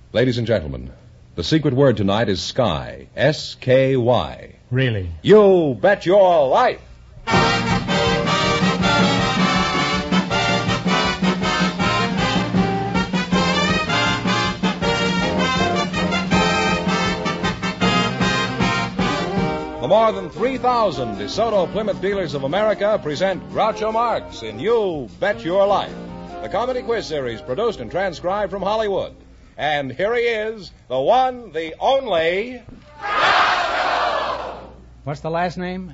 Ladies and gentlemen, the secret word tonight is Sky. S-K-Y. Really? You bet your life! The more than 3,000 DeSoto Plymouth dealers of America present Groucho Marx in You Bet Your Life, the comedy quiz series produced and transcribed from Hollywood. And here he is, the one, the only... Groucho! What's the last name?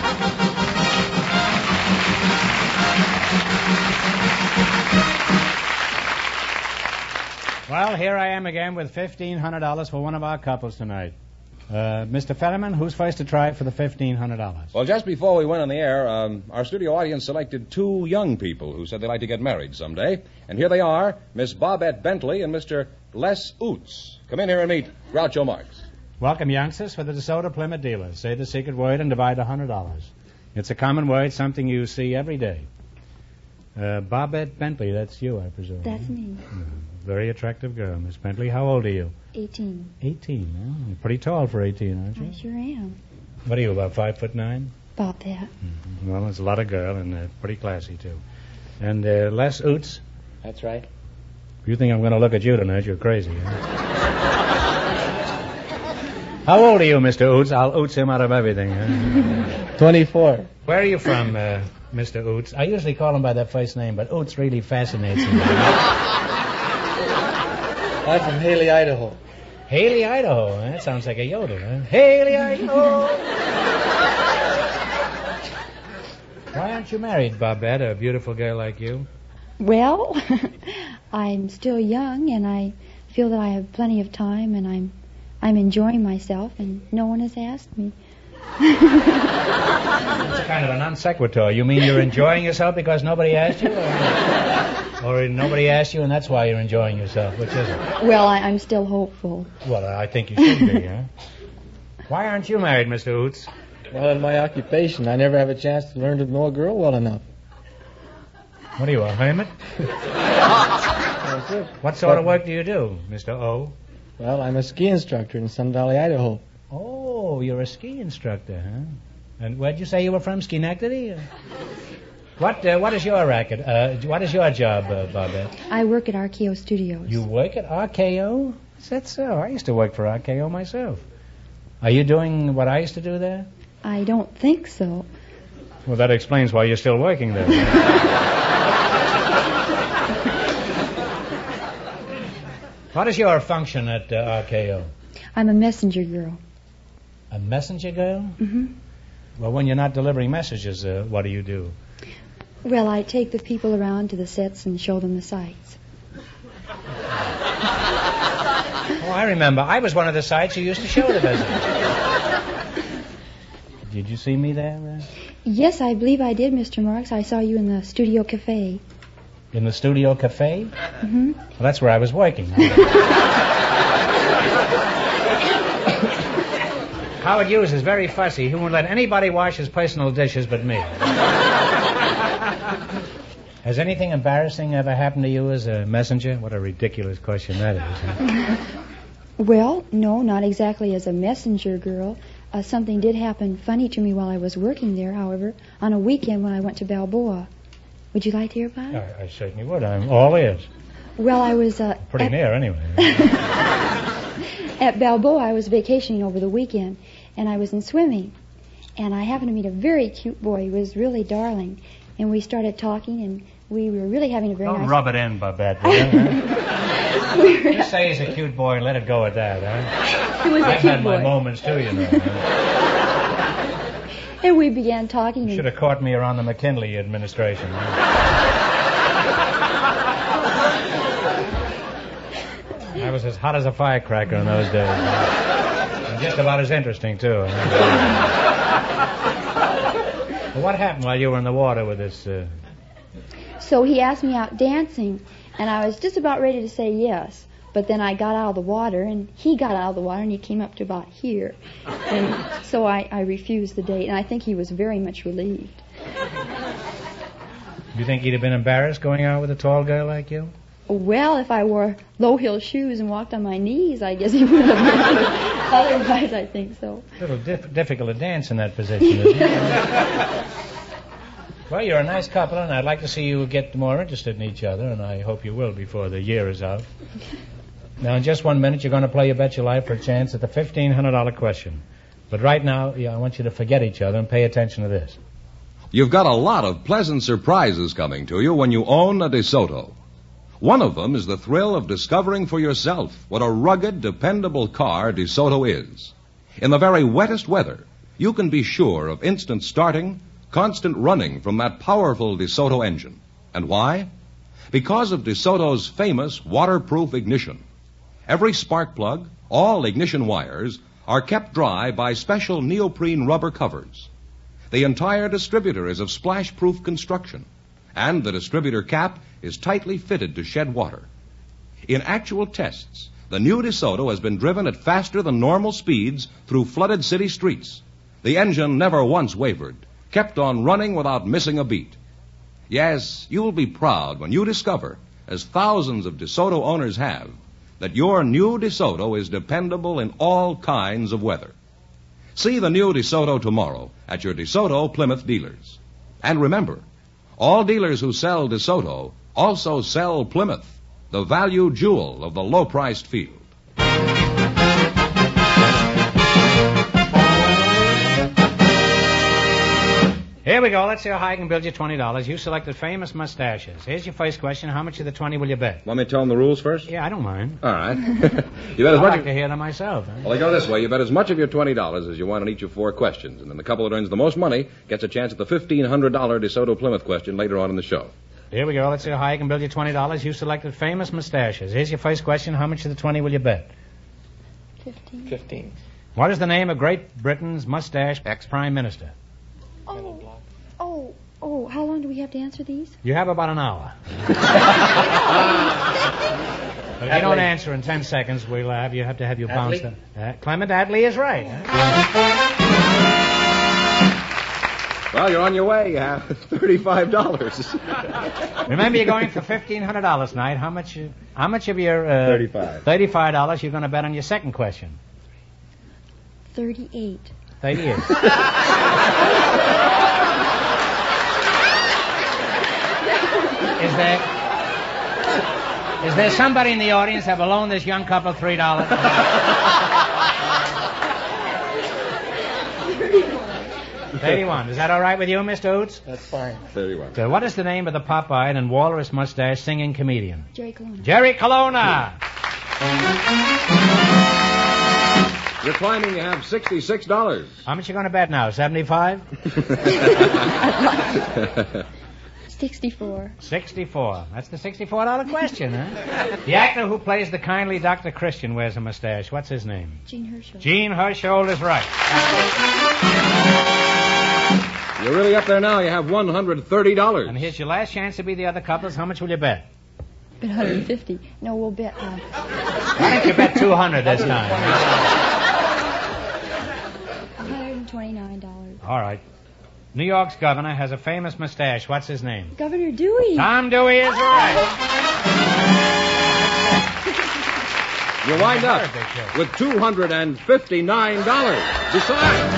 Well, here I am again with $1,500 for one of our couples tonight. Mr. Fetterman, who's first to try for the $1,500? Well, just before we went on the air, our studio audience selected two young people who said they'd like to get married someday. And here they are, Miss Bobette Bentley and Mr. Les Oots. Come in here and meet Groucho Marx. Welcome, youngsters, for the DeSoto Plymouth dealers. Say the secret word and divide $100. It's a common word, something you see every day. Bobette Bentley, that's you, I presume. That's me. Very attractive girl, Miss Bentley. How old are you? 18. 18, huh? You're pretty tall for 18, aren't you? I sure am. What are you, about 5'9"? About that. Mm-hmm. Well, it's a lot of girl and pretty classy, too. And Les Oots? That's right. If you think I'm going to look at you tonight, you're crazy, huh? How old are you, Mr. Oots? I'll oots him out of everything, huh? 24. Where are you from, Mr. Oots? I usually call him by that first name, but Oots really fascinates me. I'm from Haley, Idaho. Haley, Idaho. That sounds like a yodel, huh? Haley, Idaho. Why aren't you married, Bobette, a beautiful girl like you? Well, I'm still young, and I feel that I have plenty of time, and I'm enjoying myself, and no one has asked me. It's kind of a non sequitur. You mean you're enjoying yourself because nobody asked you? Or nobody asked you and that's why you're enjoying yourself? Which is it? Well, I'm still hopeful. Well, I think you should be, huh? Why aren't you married, Mr. Oots? Well, in my occupation, I never have a chance to learn to know a girl well enough. What are you, a hermit? That's it. What sort of work do you do, Mr. O? Well, I'm a ski instructor in Sun Valley, Idaho. Oh, you're a ski instructor, huh? And where'd you say you were from, Schenectady? What is your racket? What is your job, Bobette? I work at RKO Studios. You work at RKO? Is that so? I used to work for RKO myself. Are you doing what I used to do there? I don't think so. Well, that explains why you're still working there. What is your function at RKO? I'm a messenger girl. A messenger girl? Mm-hmm. Well, when you're not delivering messages, what do you do? Well, I take the people around to the sets and show them the sights. Oh, I remember. I was one of the sights you used to show the visitors. Did you see me there? Yes, I believe I did, Mr. Marx. I saw you in the Studio Cafe. In the Studio Cafe? Mm-hmm. Well, that's where I was working. Howard Hughes is very fussy. He won't let anybody wash his personal dishes but me. Has anything embarrassing ever happened to you as a messenger? What a ridiculous question that is. Huh? Well, no, not exactly as a messenger girl. Something did happen funny to me while I was working there, however, on a weekend when I went to Balboa. Would you like to hear about it? I certainly would. I'm all ears. Well, I was... Pretty near, anyway. At Balboa, I was vacationing over the weekend, and I was in swimming. And I happened to meet a very cute boy. He was really darling. And we started talking, and we were really having a very nice... Don't rub it in, Babette. Just say he's a cute boy and let it go at that, huh? He was a cute boy. I've had my moments, too, you know. And we began talking. You should have caught me around the McKinley administration. I was as hot as a firecracker in those days. And just about as interesting, too. Well, what happened while you were in the water with this... So he asked me out dancing, and I was just about ready to say yes. But then I got out of the water, and he got out of the water, and he came up to about here. And so I refused the date, and I think he was very much relieved. Do you think he'd have been embarrassed going out with a tall girl like you? Well, if I wore low-heel shoes and walked on my knees, I guess he would have. Otherwise, I think so. A little difficult to dance in that position, isn't it? Well, you're a nice couple, and I'd like to see you get more interested in each other, and I hope you will before the year is out. Now, in just 1 minute, you're going to play You Bet Your Life for a chance at the $1,500 question. But right now, I want you to forget each other and pay attention to this. You've got a lot of pleasant surprises coming to you when you own a DeSoto. One of them is the thrill of discovering for yourself what a rugged, dependable car DeSoto is. In the very wettest weather, you can be sure of instant starting, constant running from that powerful DeSoto engine. And why? Because of DeSoto's famous waterproof ignition. Every spark plug, all ignition wires, are kept dry by special neoprene rubber covers. The entire distributor is of splash-proof construction, and the distributor cap is tightly fitted to shed water. In actual tests, the new DeSoto has been driven at faster than normal speeds through flooded city streets. The engine never once wavered, kept on running without missing a beat. Yes, you'll be proud when you discover, as thousands of DeSoto owners have, that your new DeSoto is dependable in all kinds of weather. See the new DeSoto tomorrow at your DeSoto Plymouth dealers. And remember, all dealers who sell DeSoto also sell Plymouth, the value jewel of the low-priced field. Here we go. Let's see how high I can build you $20. You selected famous mustaches. Here's your first question. How much of the 20 will you bet? Want me to tell them the rules first? Yeah, I don't mind. All right. You bet as I'd much like to hear them myself. Huh? Well, they go this way. You bet as much of your $20 as you want on each of 4 questions. And then the couple that earns the most money gets a chance at the $1,500 DeSoto Plymouth question later on in the show. Here we go. Let's see how high I can build you $20. You selected famous mustaches. Here's your first question. How much of the 20 will you bet? 15. What is the name of Great Britain's mustache ex-prime minister? Oh, how long do we have to answer these? You have about an hour. But if you don't answer in 10 seconds, we'll have to have you bounced. Clement Attlee is right. Well, you're on your way. You have $35. Remember, you're going for $1,500 tonight. How much of your $35 you're going to bet on your second question? 38. 38. Is there somebody in the audience that will loan this young couple $3? 31. Is that all right with you, Mr. Oots? That's fine. 31. So what is the name of the pop-eyed and walrus mustache singing comedian? Jerry Colonna. Jerry Colonna. You're climbing. You have $66. How much you going to bet now? 75? 64. 64. That's the $64 question, huh? The actor who plays the kindly Dr. Christian wears a mustache. What's his name? Gene Herschel. Gene Herschel is right. You're really up there now. You have $130. And here's your last chance to be the other couples. How much will you bet? Bet 150. No, we'll bet. Why don't you bet 200 this time? $129. All right. New York's governor has a famous mustache. What's his name? Governor Dewey. Tom Dewey is right. You wind up with $259. Besides.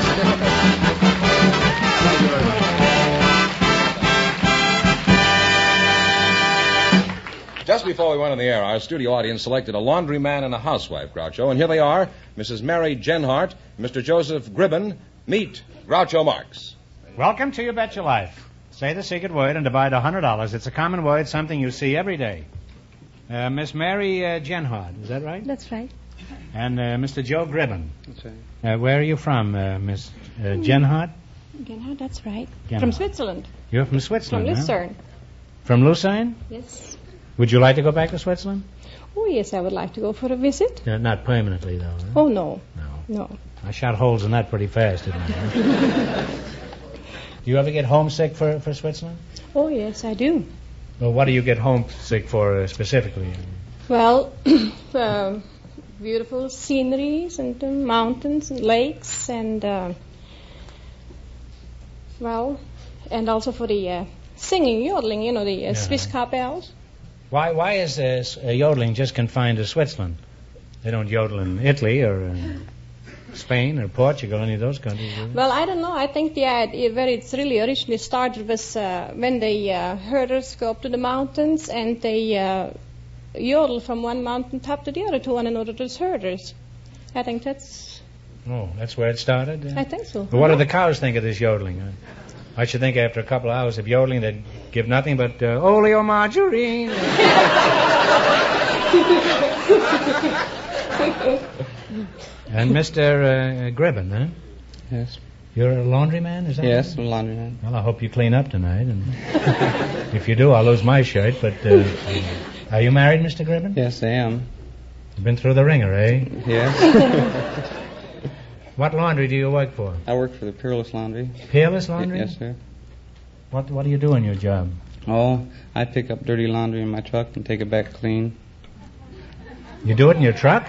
Just before we went on the air, our studio audience selected a laundryman and a housewife, Groucho. And here they are, Mrs. Mary Genhart, Mr. Joseph Gribben. Meet Groucho Marx. Welcome to You Bet Your Life. Say the secret word and divide $100. It's a common word, something you see every day. Miss Mary Genhart, is that right? That's right. And Mr. Joe Gribben. That's right. Where are you from, Miss Genhart? Genhart, that's right. Genhart. From Switzerland. You're from Switzerland, From huh? Lucerne. From Lucerne? Yes. Would you like to go back to Switzerland? Oh, yes, I would like to go for a visit. Not permanently, though. Huh? Oh, no. No. No. I shot holes in that pretty fast, didn't I? Do you ever get homesick for Switzerland? Oh, yes, I do. Well, what do you get homesick for specifically? Well, beautiful sceneries and mountains and lakes and, and also for the singing, yodeling, the Swiss cowbells. Why is yodeling just confined to Switzerland? They don't yodel in Italy or Spain or Portugal, any of those countries, do they? Well, I don't know. I think the idea where it's really originally started was when the herders go up to the mountains and they yodel from one mountain top to the other to one another, those herders. I think that's... Oh, that's where it started? I think so. But what do the cows think of this yodeling? I should think after a couple of hours of yodeling they'd give nothing but oleomargarine. And Mr. Gribben, huh? Yes. You're a laundryman, is that Yes, right? I'm a laundryman. Well, I hope you clean up tonight. And if you do, I'll lose my shirt. But are you married, Mr. Gribben? Yes, I am. You've been through the ringer, eh? Yes. What laundry do you work for? I work for the Peerless Laundry. Peerless Laundry? Yes, sir. What do you do in your job? Oh, I pick up dirty laundry in my truck and take it back clean. You do it in your truck?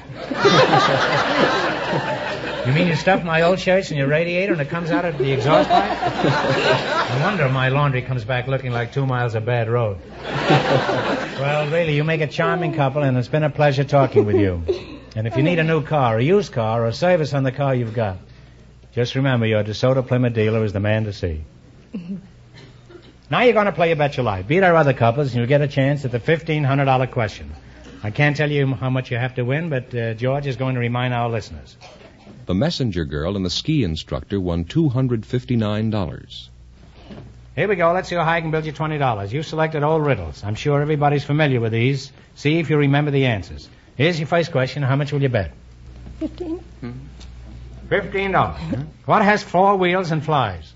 You mean you stuff my old shirts in your radiator and it comes out of the exhaust pipe? No wonder my laundry comes back looking like 2 miles of bad road. Well, really, you make a charming couple, and it's been a pleasure talking with you. And if you need a new car, a used car, or a service on the car you've got, just remember your DeSoto Plymouth dealer is the man to see. Now you're going to play You Bet Your Life. Beat our other couples, and you'll get a chance at the $1,500 question. I can't tell you how much you have to win, but George is going to remind our listeners. The messenger girl and the ski instructor won $259. Here we go. Let's see how high I can build you $20. You selected old riddles. I'm sure everybody's familiar with these. See if you remember the answers. Here's your first question. How much will you bet? 15. $15. Huh? What has 4 wheels and flies?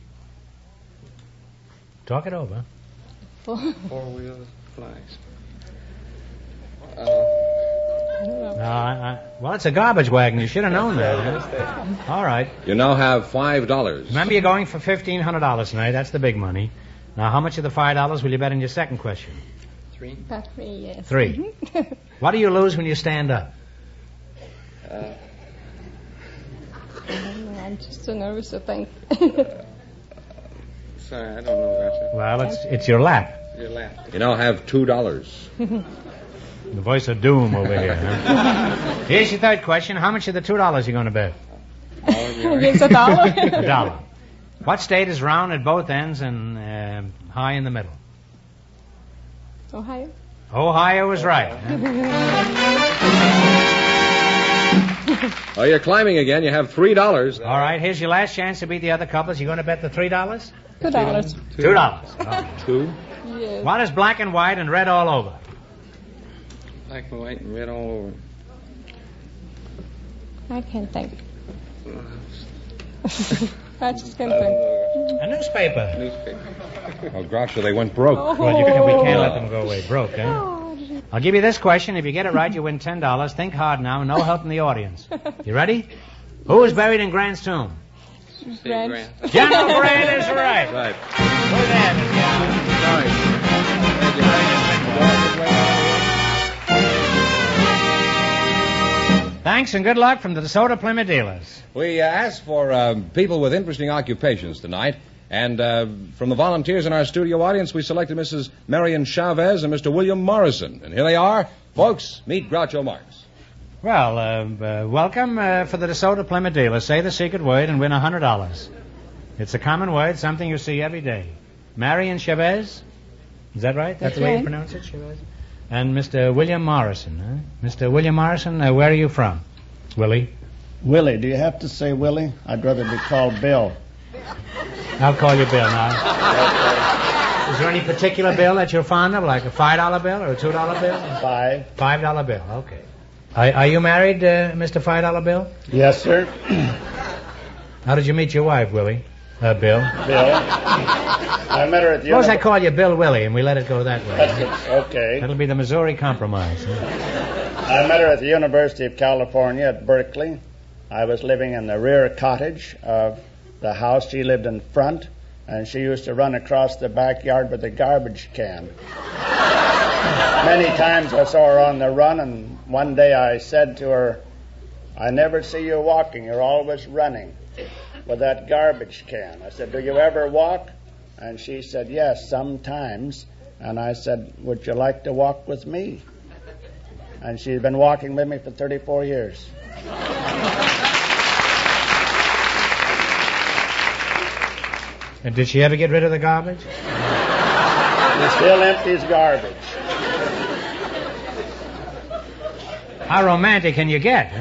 Talk it over. 4 wheels, flies. Well, it's a garbage wagon. You should have known that. Huh? All right. You now have $5. Remember, you're going for $1,500 tonight. That's the big money. Now, how much of the $5 will you bet in your second question? 3. About 3, yes. 3. What do you lose when you stand up? I don't know. I'm just so nervous to think. Sorry, I don't know that. Well, it's your lap. Your lap. You now have $2. The voice of doom over here. Huh? Here's your third question. How much of the $2 you going to bet? It's $1. $1. What state is round at both ends and high in the middle? Ohio. Ohio is right. Oh, you're climbing again. You have $3. All right, here's your last chance to beat the other couples. You going to bet the $3? $2. $2. 2. Yes. What is black and white and red all over? Black and white and red all over. I can't think. I just can't think. A newspaper. Newspaper. Oh, Groucho, they went broke. Well, we can't let them go away broke, eh? I'll give you this question. If you get it right, you win $10. Think hard now. No help in the audience. You ready? Who is buried in Grant's tomb? Grant. General Grant is right. Right. Who's that? Thanks and good luck from the DeSoto Plymouth dealers. We asked for people with interesting occupations tonight, and from the volunteers in our studio audience, we selected Mrs. Marion Chavez and Mr. William Morrison. And here they are. Folks, meet Groucho Marx. Well, welcome for the DeSoto Plymouth dealers. Say the secret word and win $100. It's a common word, something you see every day. Marion Chavez? Is that right? That's the way you pronounce it, Chavez? And Mr. William Morrison, huh? Mr. William Morrison, where are you from? Willie? Willie, do you have to say Willie? I'd rather be called Bill. I'll call you Bill now. Is there any particular bill that you're fond of, like a $5 bill or a $2 bill? $5 bill, okay. Are you married, Mr. $5 bill? Yes, sir. How did you meet your wife, Willie? Bill? Bill. I met her at the Suppose I call you Bill Willie and we let it go that way. Okay. That'll be the Missouri Compromise. Huh? I met her at the University of California at Berkeley. I was living in the rear cottage of the house. She lived in front, and she used to run across the backyard with a garbage can. Many times I saw her on the run, and one day I said to her, "I never see you walking. You're always running with that garbage can." I said, "Do you ever walk?" And she said, "Yes, sometimes." And I said, would you like to walk with me? And she's been walking with me for 34 years. And did she ever get rid of the garbage? She still empties garbage. How romantic can you get?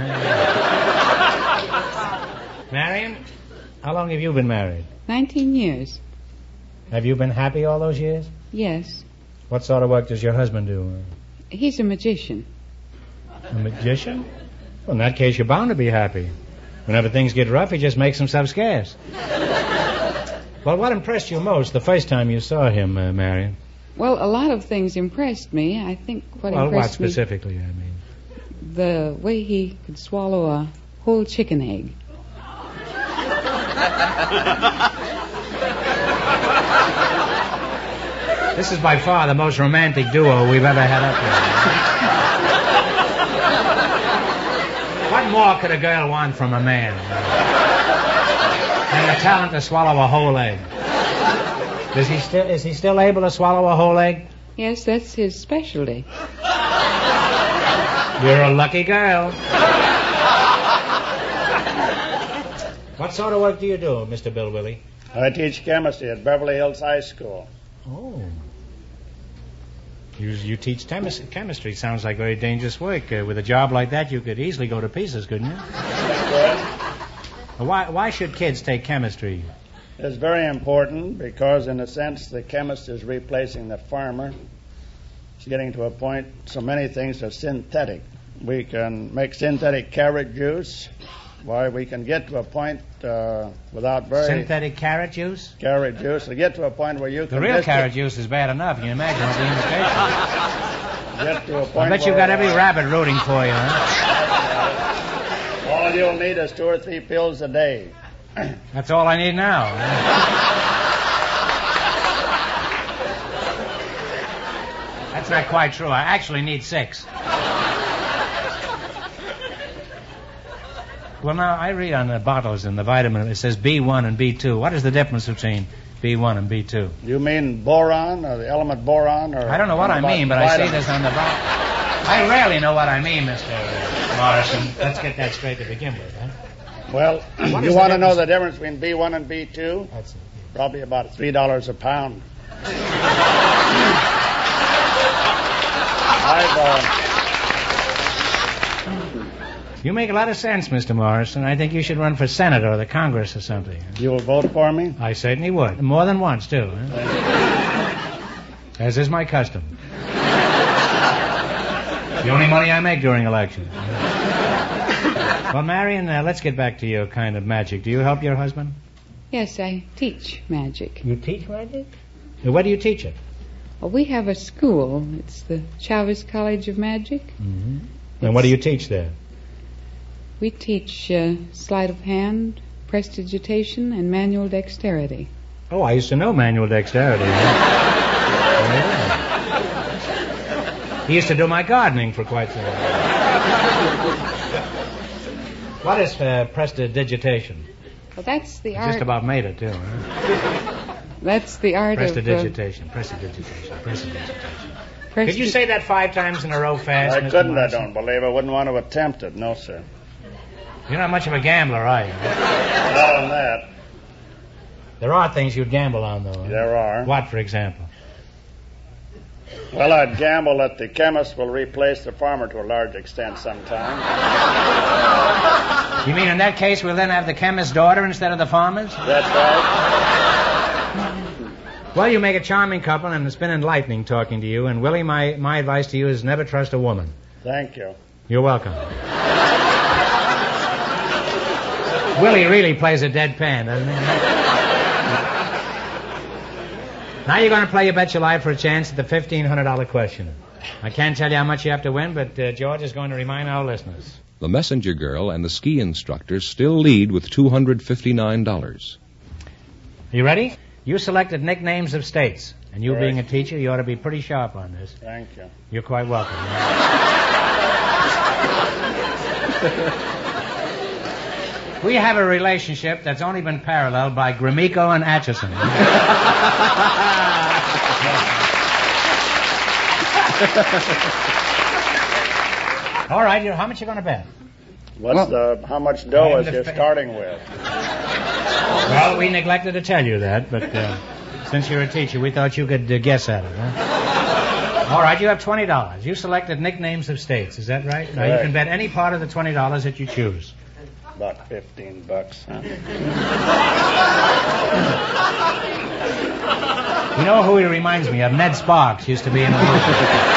Marion, how long have you been married? 19 years. Have you been happy all those years? Yes. What sort of work does your husband do? He's a magician. A magician? Well, in that case, you're bound to be happy. Whenever things get rough, he just makes himself scarce. Well, what impressed you most the first time you saw him, Marion? Well, a lot of things impressed me. I think what impressed what specifically, I mean? The way he could swallow a whole chicken egg. This is by far the most romantic duo we've ever had up here. What more could a girl want from a man than the talent to swallow a whole egg? Is he still able to swallow a whole egg? Yes, that's his specialty. You're a lucky girl. What sort of work do you do, Mr. Bill Willie? I teach chemistry at Beverly Hills High School. Oh. You teach chemistry. Sounds like very dangerous work. With a job like that, you could easily go to pieces, couldn't you? Why should kids take chemistry? It's very important because, in a sense, the chemist is replacing the farmer. It's getting to a point, so many things are synthetic. We can make synthetic carrot juice. Why, we can get to a point without very... Synthetic carrot juice? Carrot juice. We get to a point where you can... The real carrot juice is bad enough. Can you imagine the imitation? Get to a point I bet you've got every rabbit rooting for you, huh? All you'll need is 2 or 3 pills a day. That's all I need now. That's not quite true. I actually need 6. Well, now, I read on the bottles in the vitamin, it says B1 and B2. What is the difference between B1 and B2? You mean boron, or the element boron? Or I don't know what I mean, but I see this on the bottle. I rarely know what I mean, Mr. Morrison. Let's get that straight to begin with, huh? Well, you want to know the difference between B1 and B2? That's it. Probably about $3 a pound. You make a lot of sense, Mr. Morrison. I think you should run for Senate or the Congress or something. You will vote for me? I certainly would. More than once, too. Huh? As is my custom. The only money I make during elections. Well, Marion, let's get back to your kind of magic. Do you help your husband? Yes, I teach magic. You teach magic? Where do you teach it? Well, we have a school. It's the Chavez College of Magic. Mm-hmm. And what do you teach there? We teach sleight of hand, prestidigitation, and manual dexterity. Oh, I used to know manual dexterity. Yeah. He used to do my gardening for quite some time. What is prestidigitation? Well, that's the I art... just about made it, too. Huh? That's the art prestidigitation. Could you say that 5 times in a row fast, I Mr. couldn't, Morrison? I don't believe. I wouldn't want to attempt it. No, sir. You're not much of a gambler, are you? Not on that. There are things you'd gamble on, though. Huh? There are. What, for example? Well, I'd gamble that the chemist will replace the farmer to a large extent sometime. You mean in that case we'll then have the chemist's daughter instead of the farmer's? That's right. Well, you make a charming couple, and it's been enlightening talking to you. And, Willie, my advice to you is never trust a woman. Thank you. You're welcome. Willie really plays a deadpan, doesn't he? Now you're going to play You Bet Your Life for a chance at the $1,500 question. I can't tell you how much you have to win, but George is going to remind our listeners. The messenger girl and the ski instructor still lead with $259. Are you ready? You selected nicknames of states, and you being a teacher, you ought to be pretty sharp on this. Thank you. You're quite welcome. We have a relationship that's only been paralleled by Gromyko and Atchison. All right, how much you going to bet? How much dough is you starting with? Well, we neglected to tell you that, but since you're a teacher, we thought you could guess at it, huh? All right, you have $20. You selected nicknames of states, is that right? Now, you can bet any part of the $20 that you choose. About $15, huh? You know who he reminds me of? Ned Sparks used to be in a movie.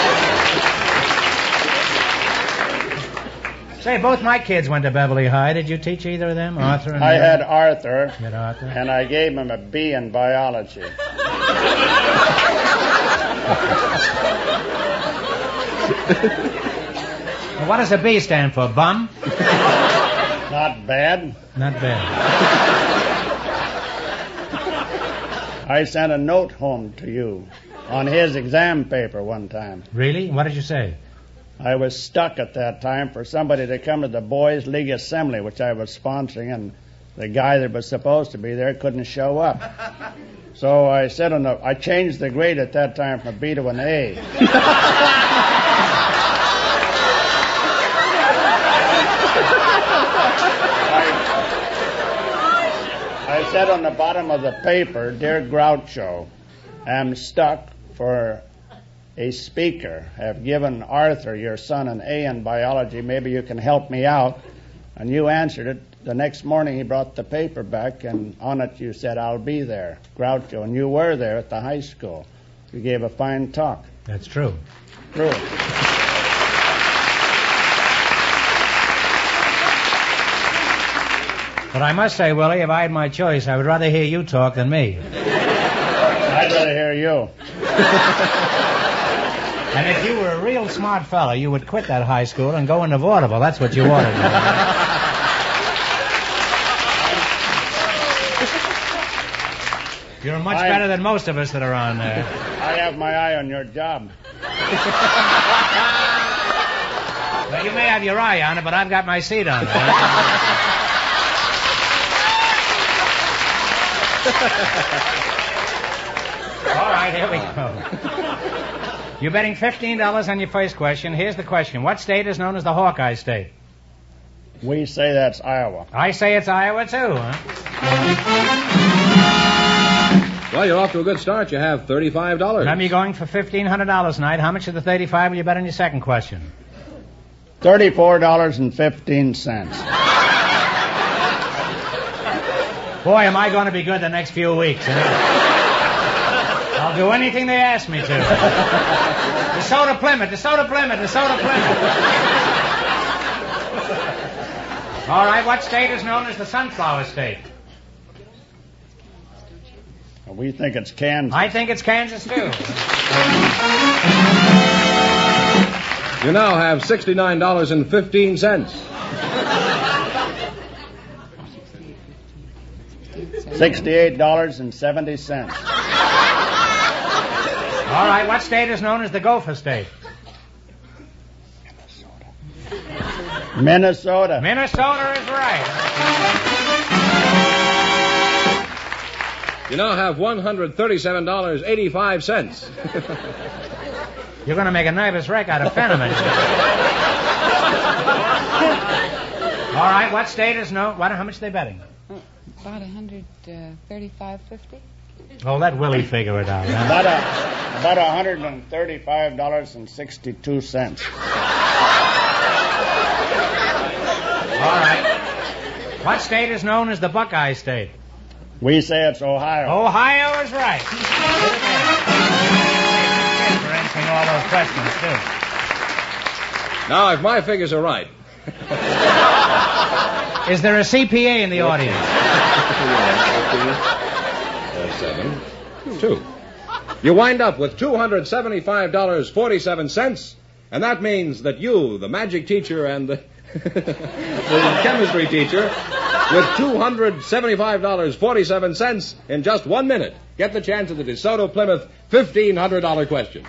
Say, both my kids went to Beverly High. Did you teach either of them, Arthur? And I had Arthur, you had Arthur, and I gave him a B in biology. Well, what does a B stand for? Bum? Not bad. Not bad. I sent a note home to you on his exam paper one time. Really? What did you say? I was stuck at that time for somebody to come to the Boys League Assembly, which I was sponsoring, and the guy that was supposed to be there couldn't show up. So I said I changed the grade at that time from a B to an A. I said on the bottom of the paper, "Dear Groucho, am stuck for a speaker. Have given Arthur, your son, an A in biology. Maybe you can help me out." And you answered it. The next morning he brought the paper back, and on it you said, "I'll be there, Groucho." And you were there at the high school. You gave a fine talk. That's true. True. But I must say, Willie, if I had my choice, I would rather hear you talk than me. I'd rather hear you. And if you were a real smart fellow, you would quit that high school and go into vaudeville. That's what you ought to do. You're much better than most of us that are on there. I have my eye on your job. Well, you may have your eye on it, but I've got my seat on it. All right, here we go. You're betting $15 on your first question. Here's the question. What state is known as the Hawkeye State? We say that's Iowa. I say it's Iowa, too, huh? Well, you're off to a good start. You have $35. Remember, you're going for $1,500 tonight. How much of the $35 will you bet on your second question? $34.15. Boy, am I going to be good the next few weeks. I'll do anything they ask me to. DeSoto Plymouth, DeSoto Plymouth, DeSoto Plymouth. All right, what state is known as the Sunflower State? We think it's Kansas. I think it's Kansas, too. You now have $69.15. $68.70. All right, what state is known as the Gopher State? Minnesota. Minnesota is right. You now have $137.85. You're going to make a nervous wreck out of Fenneman. All right, what state is known... How much are they betting? About $135.50. Oh, let Willie figure it out. Huh? About $135.62. All right. What state is known as the Buckeye State? We say it's Ohio. Ohio is right. For answering all those questions, too. Now, if my figures are right... Is there a CPA in the audience? 7, 2. You wind up with $275.47, and that means that you, the magic teacher and the chemistry teacher, with $275.47 in just 1 minute, get the chance of the DeSoto Plymouth $1,500 question.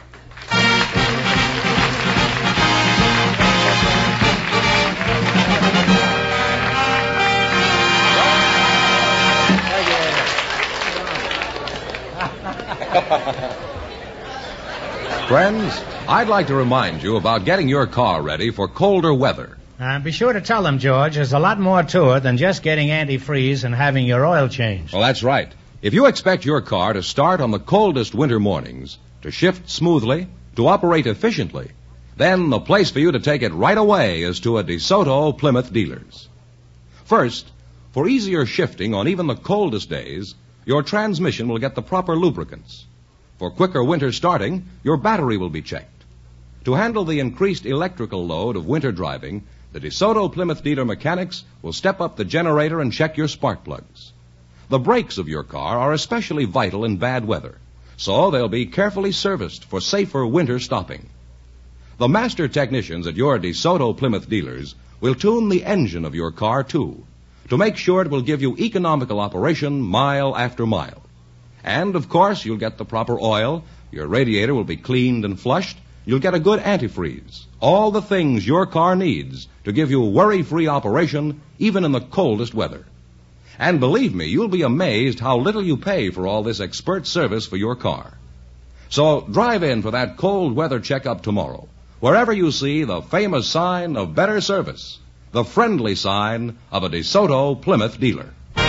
Friends, I'd like to remind you about getting your car ready for colder weather. Be sure to tell them, George, there's a lot more to it than just getting antifreeze and having your oil changed. Well, that's right. If you expect your car to start on the coldest winter mornings, to shift smoothly, to operate efficiently, then the place for you to take it right away is to a DeSoto Plymouth dealers. First, for easier shifting on even the coldest days, your transmission will get the proper lubricants. For quicker winter starting, your battery will be checked. To handle the increased electrical load of winter driving, the DeSoto Plymouth dealer mechanics will step up the generator and check your spark plugs. The brakes of your car are especially vital in bad weather, so they'll be carefully serviced for safer winter stopping. The master technicians at your DeSoto Plymouth dealers will tune the engine of your car, too, to make sure it will give you economical operation mile after mile. And, of course, you'll get the proper oil, your radiator will be cleaned and flushed, you'll get a good antifreeze, all the things your car needs to give you worry-free operation even in the coldest weather. And believe me, you'll be amazed how little you pay for all this expert service for your car. So drive in for that cold weather checkup tomorrow, wherever you see the famous sign of better service, the friendly sign of a DeSoto Plymouth dealer.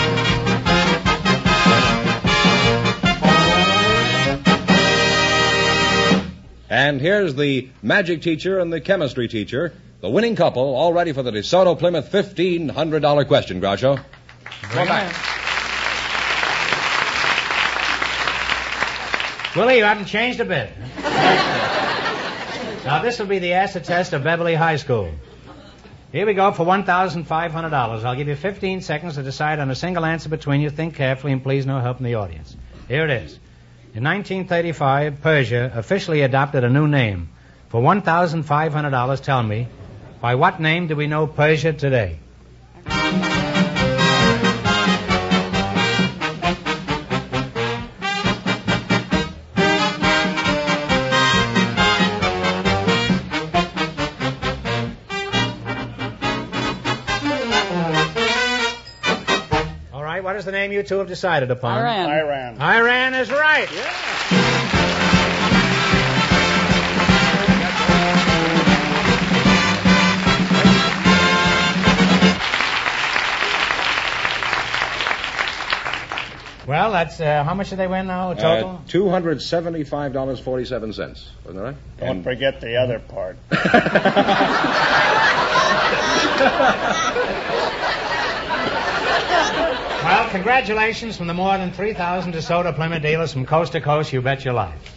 And here's the magic teacher and the chemistry teacher, the winning couple, all ready for the DeSoto Plymouth $1,500 question, Groucho. Go back. Willie, you haven't changed a bit. Now, this will be the acid test of Beverly High School. Here we go for $1,500. I'll give you 15 seconds to decide on a single answer between you. Think carefully, and please no help from the audience. Here it is. In 1935, Persia officially adopted a new name. For $1,500, tell me, by what name do we know Persia today? All right, what is the name you two have decided upon? Iran. Iran is right. Well, that's how much did they win now, total? $275.47, wasn't that right? Don't forget the other part. Well, congratulations from the more than 3,000 DeSoto Plymouth dealers from coast to coast. You bet your life.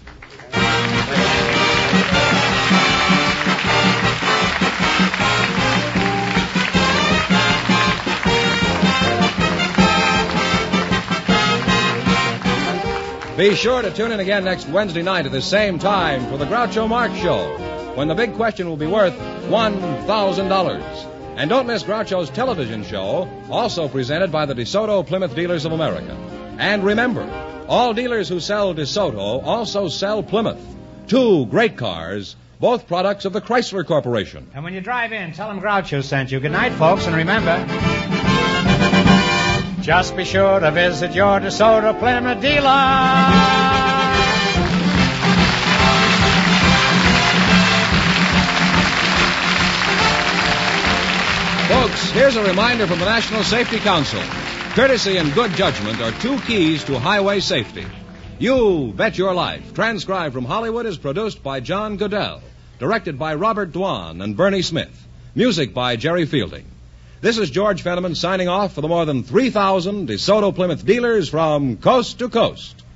Be sure to tune in again next Wednesday night at the same time for the Groucho Marx Show, when the big question will be worth $1,000. And don't miss Groucho's television show, also presented by the DeSoto Plymouth Dealers of America. And remember, all dealers who sell DeSoto also sell Plymouth. Two great cars, both products of the Chrysler Corporation. And when you drive in, tell them Groucho sent you. Good night, folks, and remember, just be sure to visit your DeSoto Plymouth dealer. Folks, here's a reminder from the National Safety Council. Courtesy and good judgment are two keys to highway safety. You Bet Your Life, transcribed from Hollywood, is produced by John Goodell, directed by Robert Dwan and Bernie Smith, music by Jerry Fielding. This is George Fenneman signing off for the more than 3,000 DeSoto Plymouth dealers from coast to coast.